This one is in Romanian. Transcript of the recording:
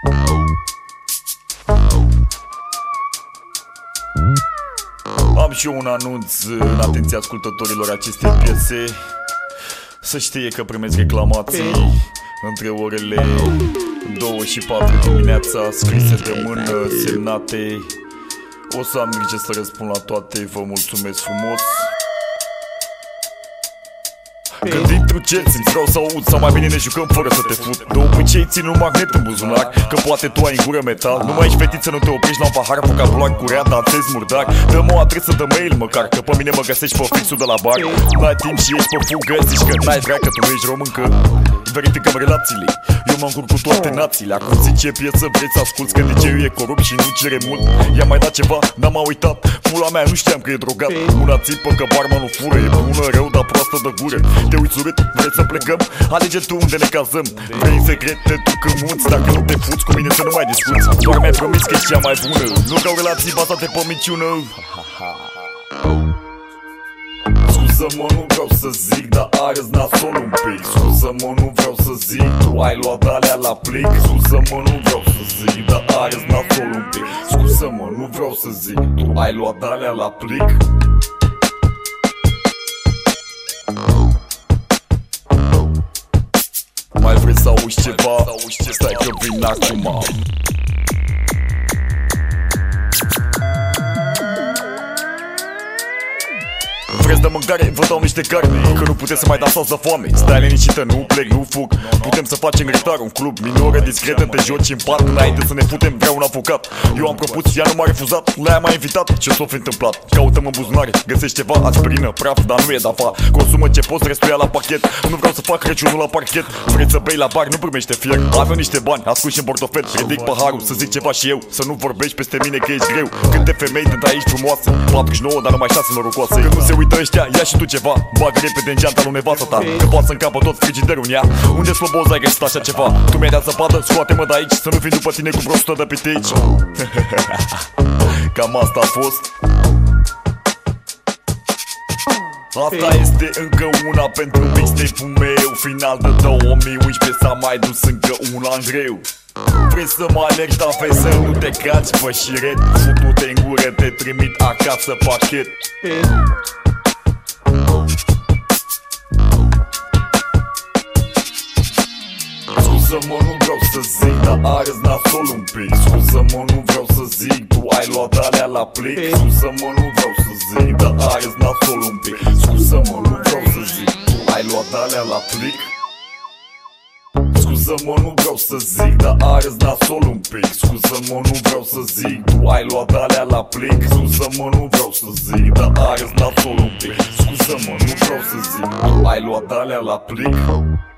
Am și eu un anunț în atenția ascultătorilor acestei piese. Să știe că primesc reclamații între orele 2 și 4 dimineața, scrise de mână, semnate. O să am grijă să răspund la toate, vă mulțumesc frumos. Când intru cer, simți vreau să aud, sau mai bine ne jucăm fără să te fut. De obicei țin un magnet în buzunar, că poate tu ai în gură metal. Nu mai ești fetiță, nu te oprești la un pahar, vocabular cureat, dansezi murdar. Dă-mi o adresă de mail măcar, că pe mine mă găsești pe fixul de la bar. N-ai timp și ești pe fugă, zici că n-ai vrea, că tu nu ești româncă. Verificăm relațiile, eu mă încurc cu toate națiile. Acum zici ce piesă vrei să asculți, că DJ-ul e corupt și nu cere mult. I-am mai dat ceva, n-am mai uitat, pula mea nu știam că e drogat. Una țipă că barmanul fură, e bună, rău, dar proastă de gură. Te uiți urât, vrei să plecăm? Alege tu unde ne cazăm. Vrei în secret, te duc în munți. Dacă nu te fuți cu mine să nu mai discuți. Doar mi-ai promis că ești cea mai bună. Nu vreau relații bazate pe minciună. Scuză-mă, nu vreau să zic, dar arăți nasol un pic. Scuză-mă, nu vreau să zic, tu ai luat alea la plic. Scuză-mă, nu vreau să zic, dar arăți nasol un pic. Scuză-mă, nu vreau să zic, tu ai luat alea la plic. Mai vrei să auzi ceva? Stai că vin acum. Vreți de mâncare? Vă dau niște carne. Că nu puteți să mai dansați de foame. Stai liniștită, nu plec, nu fug. Putem să facem grătar, un club minoră discretă. Te joci în parc, înainte să ne putem vrea un avocat. Eu am propus, ea nu m-a refuzat. La ea m-a invitat, ce s-o fi întâmplat? Caută-mă în buzunare, găsești ceva, aspirină, praf, dar nu e dafa. Consumă ce poți, restul ia la pachet. Nu vreau să fac Crăciunul la parchet. Vrei să bei la bar, nu primește fier. Avem niște bani, ascunși în portofel. Ridic paharul, să zic ceva și eu. Să nu vorbești peste mine că ești greu. Câte femei de aici frumoase, 49, dar numai 6 norocoase. Când nu se uită ăștia, ia și tu ceva. Bagă repede în geanta lui nevastă ta, că poate să încapă tot frigiderul în ea. Unde sloboz ai găsit așa ceva? Tu mi-ai dat zăpadă, scoate-mă de aici. Să nu vin după tine cu vreo 100 de pitici. Cam asta a fost. Asta este încă una pentru mixtape-ul meu. Final de 2011, s-a mai dus încă una în greu. Vrei să mă alergi, dar vrei să nu te caci pe șiret. Futu-te în gură, te trimit acasă pachet. Scuză-mă, nu vreau să zic, dar arăți nasol un pic. Scuză-mă, nu vreau să zic, tu ai luat alea la plic. Scuză-mă, nu vreau să zic, dar arăți nasol un pic. Scuză-mă, nu vreau să zic, tu ai luat alea la plic. Scuză-mă, nu vreau să zic, dar arăți nasol un pic. Scuză-mă, nu vreau să zic, tu ai luat alea la plic. Scuză-mă, nu vreau să zic, dar arăți nasol un pic. Scuză-mă, nu vreau să zic, tu ai luat alea la plic.